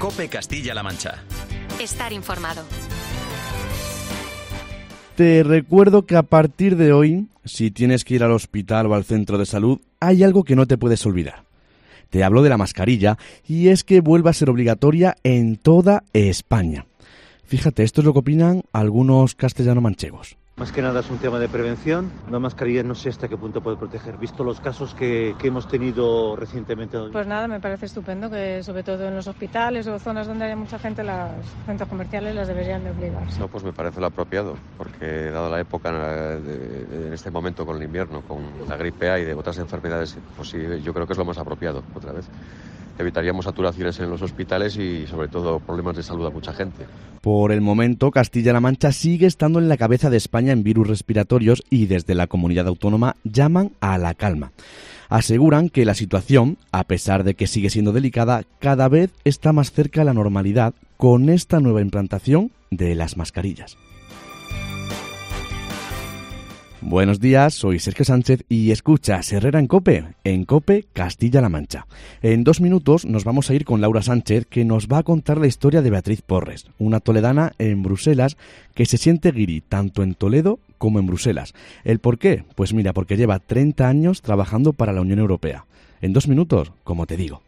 COPE Castilla-La Mancha. Estar informado. Te recuerdo que a partir de hoy, si tienes que ir al hospital o al centro de salud, hay algo que no te puedes olvidar. Te hablo de la mascarilla y es que vuelve a ser obligatoria en toda España. Fíjate, esto es lo que opinan algunos castellano-manchegos. Más que nada es un tema de prevención. Una mascarilla no sé hasta qué punto puede proteger, visto los casos que hemos tenido recientemente. Pues nada, me parece estupendo que sobre todo en los hospitales o zonas donde haya mucha gente, los centros comerciales las deberían de obligarse. No, pues me parece lo apropiado, porque dado la época en este momento con el invierno, con la gripe A y de otras enfermedades, pues sí, yo creo que es lo más apropiado otra vez. Evitaríamos saturaciones en los hospitales y sobre todo problemas de salud a mucha gente. Por el momento, Castilla-La Mancha sigue estando en la cabeza de España en virus respiratorios y desde la comunidad autónoma llaman a la calma. Aseguran que la situación, a pesar de que sigue siendo delicada, cada vez está más cerca de la normalidad con esta nueva implantación de las mascarillas. Buenos días, soy Sergio Sánchez y escuchas Herrera en COPE Castilla-La Mancha. En 2 minutos nos vamos a ir con Laura Sánchez, que nos va a contar la historia de Beatriz Porres, una toledana en Bruselas que se siente guiri tanto en Toledo como en Bruselas. ¿El por qué? Pues mira, porque lleva 30 años trabajando para la Unión Europea. En 2 minutos, como te digo.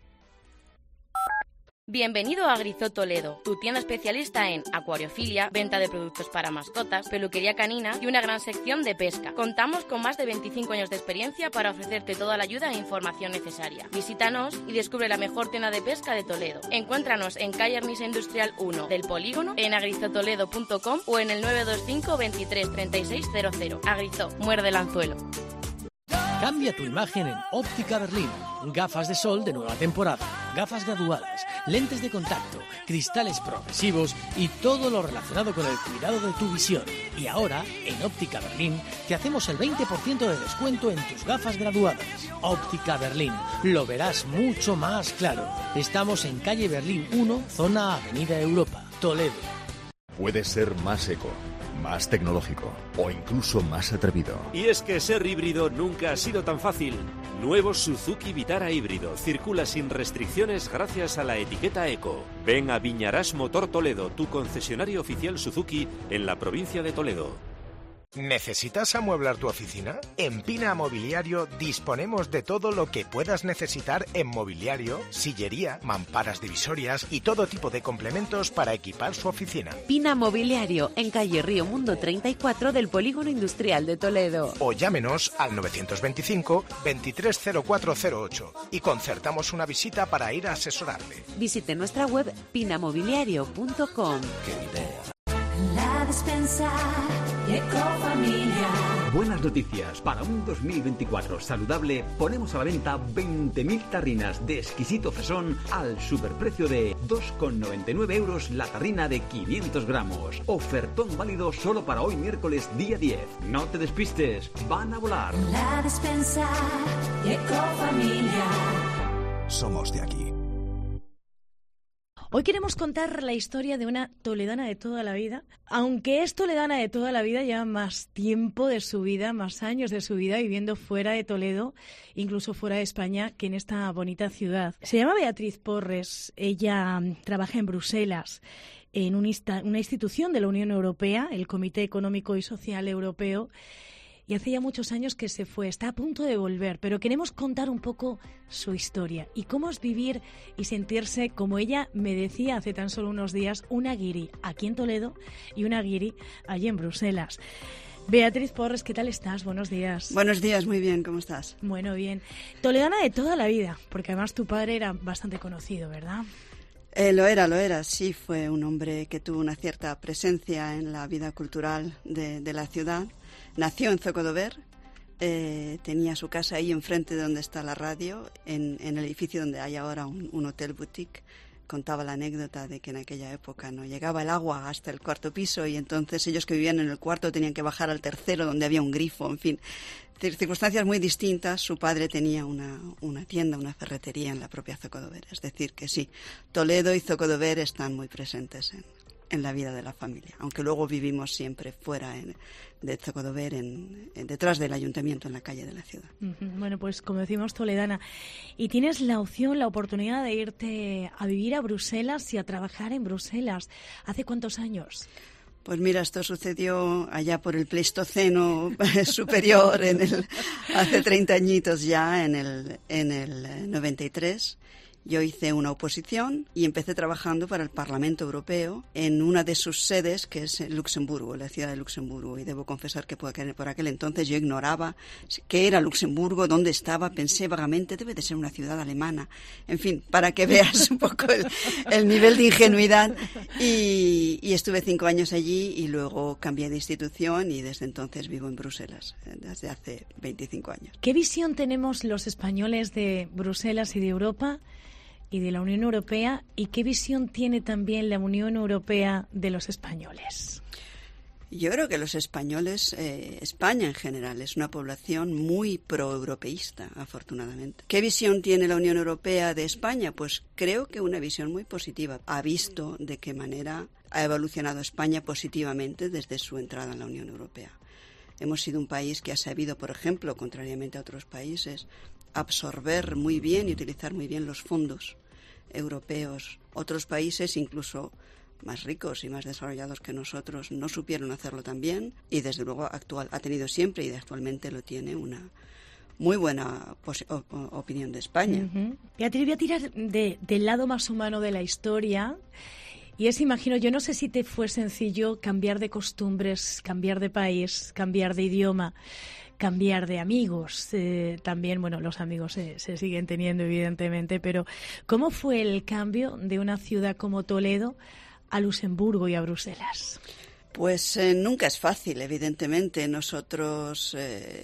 Bienvenido a Agrizó Toledo, tu tienda especialista en acuariofilia, venta de productos para mascotas, peluquería canina y una gran sección de pesca. Contamos con más de 25 años de experiencia para ofrecerte toda la ayuda e información necesaria. Visítanos y descubre la mejor tienda de pesca de Toledo. Encuéntranos en calle Arnisa Industrial 1 del Polígono, en agrizotoledo.com o en el 925 23 36 00. Agrizó, muerde el anzuelo. Cambia tu imagen en Óptica Berlín. Gafas de sol de nueva temporada, gafas graduadas, lentes de contacto, cristales progresivos y todo lo relacionado con el cuidado de tu visión. Y ahora, en Óptica Berlín, te hacemos el 20% de descuento en tus gafas graduadas. Óptica Berlín, lo verás mucho más claro. Estamos en calle Berlín 1, zona Avenida Europa, Toledo. Puedes ser más eco, más tecnológico o incluso más atrevido. Y es que ser híbrido nunca ha sido tan fácil. Nuevo Suzuki Vitara híbrido. Circula sin restricciones gracias a la etiqueta Eco. Ven a Viñarás Motor Toledo, tu concesionario oficial Suzuki en la provincia de Toledo. ¿Necesitas amueblar tu oficina? En Pina Mobiliario disponemos de todo lo que puedas necesitar en mobiliario, sillería, mamparas divisorias y todo tipo de complementos para equipar su oficina. Pina Mobiliario, en calle Río Mundo 34 del Polígono Industrial de Toledo. O llámenos al 925 230408 y concertamos una visita para ir a asesorarle. Visite nuestra web pinamobiliario.com. ¡Qué idea! La despensa Ecofamilia. Buenas noticias. Para un 2024 saludable, ponemos a la venta 20.000 tarrinas de exquisito fresón al superprecio de 2,99 euros la tarrina de 500 gramos. Ofertón válido solo para hoy miércoles día 10. No te despistes, van a volar. La despensa Ecofamilia. Somos de aquí. Hoy queremos contar la historia de una toledana de toda la vida. Aunque es toledana de toda la vida, lleva más tiempo de su vida, más años de su vida viviendo fuera de Toledo, incluso fuera de España, que en esta bonita ciudad. Se llama Beatriz Porres. Ella trabaja en Bruselas, en una institución de la Unión Europea, el Comité Económico y Social Europeo. Y hace ya muchos años que se fue, está a punto de volver, pero queremos contar un poco su historia y cómo es vivir y sentirse, como ella me decía hace tan solo unos días, una guiri aquí en Toledo y una guiri allí en Bruselas. Beatriz Porres, ¿qué tal estás? Buenos días. Buenos días, muy bien, ¿cómo estás? Bueno, bien. Toledana de toda la vida, porque además tu padre era bastante conocido, ¿verdad? Lo era, sí, fue un hombre que tuvo una cierta presencia en la vida cultural de la ciudad. Nació en Zocodover, tenía su casa ahí enfrente de donde está la radio, en el edificio donde hay ahora un hotel boutique. Contaba la anécdota de que en aquella época no llegaba el agua hasta el 4º piso y entonces ellos que vivían en el 4º tenían que bajar al 3º donde había un grifo, en fin. Circunstancias muy distintas. Su padre tenía una tienda, una ferretería en la propia Zocodover. Es decir, que sí, Toledo y Zocodover están muy presentes en la vida de la familia, aunque luego vivimos siempre fuera de Zocodover, detrás del ayuntamiento, en la calle de la ciudad. Bueno, pues como decimos, toledana. Y tienes la oportunidad de irte a vivir a Bruselas y a trabajar en Bruselas. ¿Hace cuántos años? Pues mira, esto sucedió allá por el Pleistoceno superior, hace 30 añitos ya, en el 93. Yo hice una oposición y empecé trabajando para el Parlamento Europeo en una de sus sedes, que es Luxemburgo, la ciudad de Luxemburgo. Y debo confesar que por aquel entonces yo ignoraba qué era Luxemburgo, dónde estaba. Pensé vagamente, debe de ser una ciudad alemana. En fin, para que veas un poco el nivel de ingenuidad. Y estuve 5 años allí y luego cambié de institución y desde entonces vivo en Bruselas, desde hace 25 años. ¿Qué visión tenemos los españoles de Bruselas y de Europa y de la Unión Europea, y qué visión tiene también la Unión Europea de los españoles? Yo creo que los españoles, España en general, es una población muy proeuropeísta, afortunadamente. ¿Qué visión tiene la Unión Europea de España? Pues creo que una visión muy positiva. Ha visto de qué manera ha evolucionado España positivamente desde su entrada en la Unión Europea. Hemos sido un país que ha sabido, por ejemplo, contrariamente a otros países, absorber muy bien y utilizar muy bien los fondos europeos. Otros países, incluso más ricos y más desarrollados que nosotros, no supieron hacerlo tan bien y desde luego ha tenido siempre y actualmente lo tiene una muy buena opinión de España. Beatriz, voy a tirar del lado más humano de la historia. Y imagino, yo no sé si te fue sencillo cambiar de costumbres, cambiar de país, cambiar de idioma, cambiar de amigos. También, bueno, los amigos se siguen teniendo, evidentemente, pero ¿cómo fue el cambio de una ciudad como Toledo a Luxemburgo y a Bruselas? Pues nunca es fácil, evidentemente. Nosotros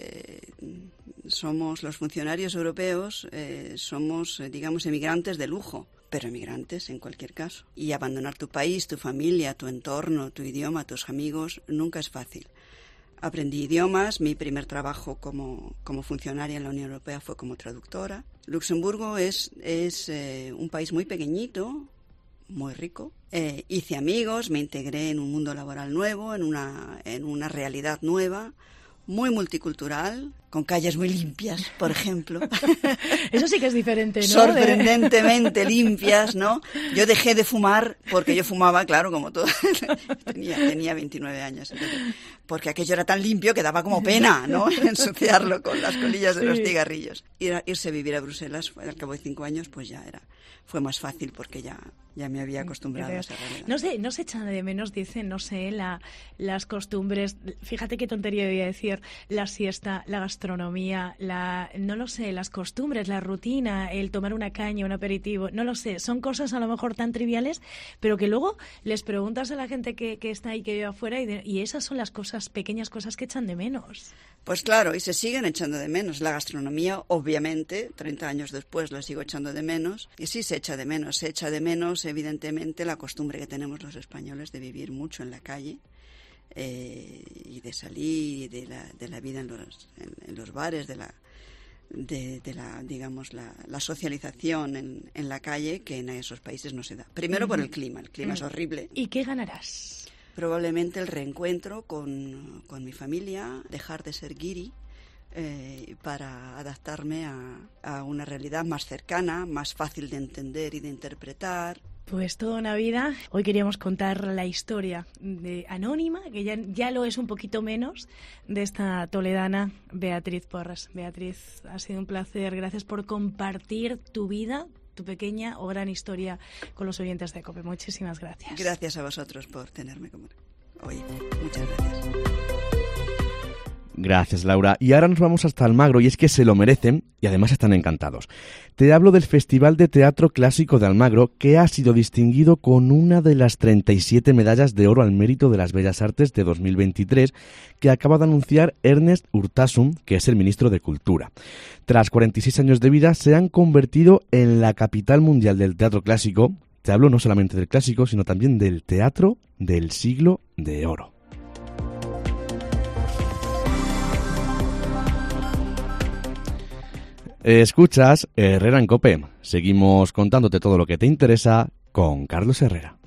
somos los funcionarios europeos, somos, digamos, emigrantes de lujo, pero emigrantes en cualquier caso. Y abandonar tu país, tu familia, tu entorno, tu idioma, tus amigos, nunca es fácil. Aprendí idiomas, mi primer trabajo como funcionaria en la Unión Europea fue como traductora. Luxemburgo es un país muy pequeñito, muy rico. Hice amigos, me integré en un mundo laboral nuevo, en una realidad nueva, muy multicultural, con calles muy limpias, por ejemplo. Eso sí que es diferente, ¿no? Sorprendentemente limpias, ¿no? Yo dejé de fumar, porque yo fumaba, claro, como todo. Tenía 29 años. Entonces, porque aquello era tan limpio que daba como pena, ¿no? Ensuciarlo con las colillas de los cigarrillos. Irse a vivir a Bruselas, al cabo de 5 años, pues ya fue más fácil porque ya me había acostumbrado a esa realidad. No se echan de menos, dicen, no sé, las costumbres. Fíjate qué tontería voy a decir, la siesta, la gastronomía, no lo sé, las costumbres, la rutina, el tomar una caña, un aperitivo, no lo sé, son cosas a lo mejor tan triviales, pero que luego les preguntas a la gente que está ahí, que vive afuera, y esas son las cosas, pequeñas cosas que echan de menos. Pues claro, y se siguen echando de menos. La gastronomía, obviamente, 30 años después la sigo echando de menos, y sí se echa de menos, evidentemente, la costumbre que tenemos los españoles de vivir mucho en la calle, y de salir, y de la vida en los bares, de la digamos, la socialización en la calle, que en esos países no se da. Primero por el clima es horrible. ¿Y qué ganarás? Probablemente el reencuentro con mi familia, dejar de ser guiri, para adaptarme a una realidad más cercana, más fácil de entender y de interpretar. Pues toda una vida. Hoy queríamos contar la historia de anónima, que ya lo es un poquito menos, de esta toledana Beatriz Porres. Beatriz, ha sido un placer. Gracias por compartir tu vida, tu pequeña o gran historia con los oyentes de COPE. Muchísimas gracias. Gracias a vosotros por tenerme como hoy. Muchas gracias. Gracias, Laura. Y ahora nos vamos hasta Almagro, y es que se lo merecen y además están encantados. Te hablo del Festival de Teatro Clásico de Almagro, que ha sido distinguido con una de las 37 medallas de oro al mérito de las Bellas Artes de 2023, que acaba de anunciar Ernest Urtasun, que es el ministro de Cultura. Tras 46 años de vida, se han convertido en la capital mundial del teatro clásico. Te hablo no solamente del clásico, sino también del teatro del siglo de oro. Escuchas Herrera en COPE. Seguimos contándote todo lo que te interesa con Carlos Herrera.